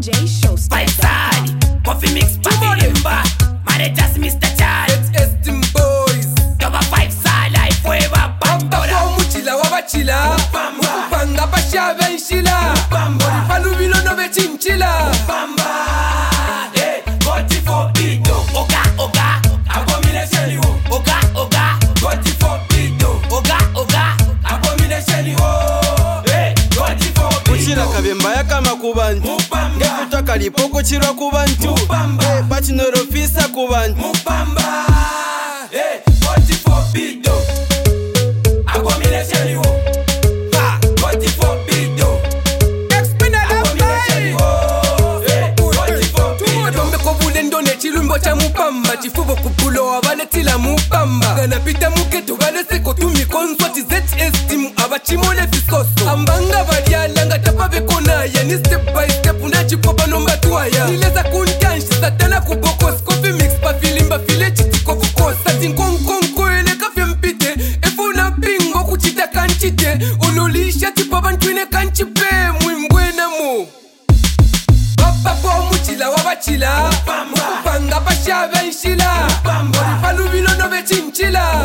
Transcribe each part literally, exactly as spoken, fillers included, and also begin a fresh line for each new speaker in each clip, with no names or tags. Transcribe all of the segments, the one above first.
J Showstar.
Five side, coffee mix, party limba. Managers, Mister Charles.
Let's estim boys.
Cover five side, life forever. Pandora.
Papa muchila wabachila. Panga pasha benchila. Palubilo no bechinchila.
Pamba. Hey, forty for Pito. Oga, oga. Abomination you. Oga, oga. forty for Pito. Oga, oga. Abomination you. Hey, forty for Pito.
Kuchira kabemba yakama kubantu.
Mupamba.
Ngekutaka lipoko chirwa kubantu.
Mupamba.
Hey, bachinorofisa kubantu.
Mupamba. Hey, forty for Pito. Abomination you. Ha, forty for Pito. Abomination you. Hey, forty for Pito.
Tombe kobule ndone chilumbo cha mupamba. Chifubo kupulo abane tila mupamba. Gana pita muketo gane seko tumi konswa ti Z S team abachimole fisoso. Ambanga badiala nga tapa bekona ya ni step by step unachi popa nomba tuaya. Nileza kuntanshi satana kuboko skofi mix pa filimba file chitiko kukosa. Tinkong kong koele kafye mpite. Efo na bingo kuchita kanchite. Ololisha tipa bantwine kanchipe mwimbwena mo. Papa po muchila wabachila. Panga pasha benchila. Palubilo no bechinchila.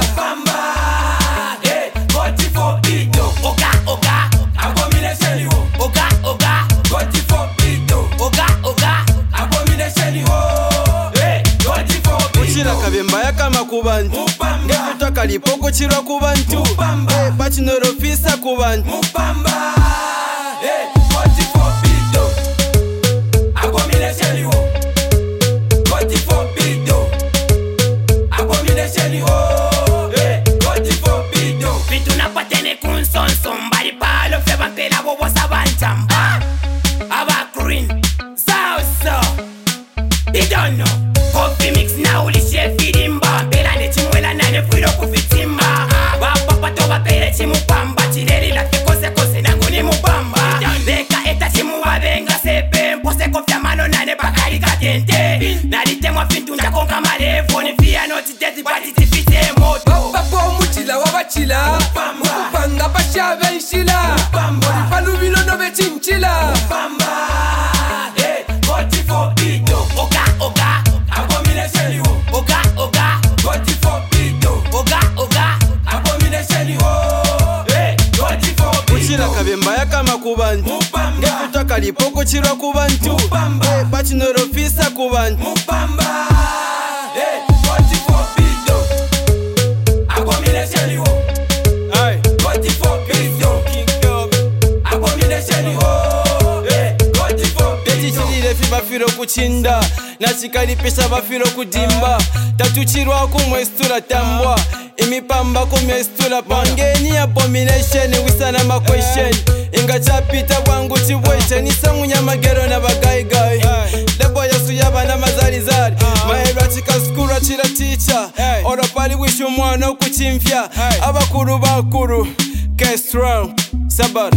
Pamba. Hey, forty for Pito. Oga, oga. Abomination you. Oga, oga. forty for Pito. Oga, oga. Abomination you. Hey, forty for
Kuchira
Pito.
kabemba yakama kubantu.
Mupamba.
Ngekutaka lipoko chirwa kubantu.
Mupamba.
Hey, bachinorofisa kubantu.
Mupamba. Hey, forty for Pito. Abomination you. forty for Pito. Abomination you. Hey, forty for Pito. Vitu na patene kun son son bari palo fe bampela wo wasa banchamba. Aba green. Sao so. They don't know. Coffee mix na uli chef idimba. Bela ne chimwela na ne fuilo kufitimba. Ba papa to ba pele chimupamba. Chireri la te kose kose nangu ni mupamba. Beka eta chimu wabenga sepe. Mpose kofia mano na ne bakari katente. Nalite mwa fintu nja konka marefu. Ni fia no titeti bati tifite moto.
Papa po muchila wabachila. Panga pasha benchila. Palubilo no bechinchila.
Pamba. Hey, forty for Pito. Oga, oga. Abomination you. Oga, oga. forty for Pito. Oga, oga. Abomination you. Hey, forty for
Kuchira
Pito.
kabemba yakama kubantu.
Mupamba.
Ngekutaka lipoko chirwa kubantu.
Mupamba.
Hey, bachinorofisa kubantu.
Mupamba. Hey, forty for Pito. Abomination you.
Hey,
forty for Pito.
King Dog.
Abomination you. Hey, forty for Pito.
Techichirire fiba firo kuchinda. Nachikalipisa bafiro kudimba. Tatuchirwa kumwestula tambwa. Imipamba kumwestula pangeni. Abomination wisana ma question. Inga chapita bwangu chibweche. Nisangunya magero na bagaigai. Lebo yasu yaba na mazarizari. Mahera chikaskura chira teacher. Ora pali wishu mwana kuchimfya. Abakuru bakuru. Get strong. Sabar.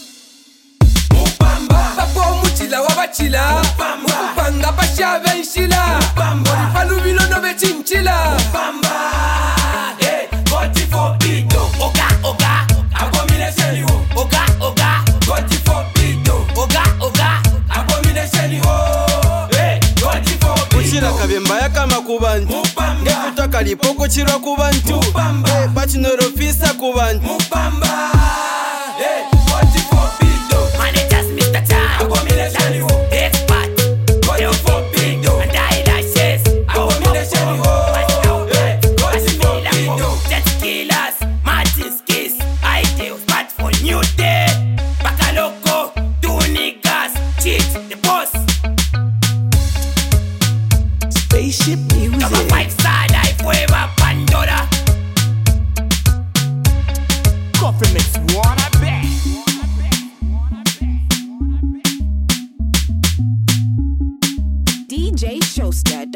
Mupamba.
Papa muchila wabachila. Panga pasha benchila. Palubilo no bechinchila.
Pamba. Hey, forty for Pito. Oga, oga. Abomination you. Oga, oga. forty for Pito. Oga, oga. Abomination you. Hey, forty for
Kuchira
Pito.
kabemba yakama kubantu.
Mupamba.
Ngekutaka lipoko chirwa kubantu.
Mupamba.
Hey, bachinorofisa kubantu.
Mupamba. Hey, forty for Pito. Managers, Mister Charles. Abomination you. Expert. forty for Pito. And eyelashes. Abomination you. Hey, forty for Pito. Jet killers. Martin's kiss. Ideal. Smartphone. New day. Bakaloko. Two niggas. Cheat. The boss.
Spaceship
Cover
music.
five side. Life forever. Pandora.
Coffee mix, wanna bet.
D J Showstar.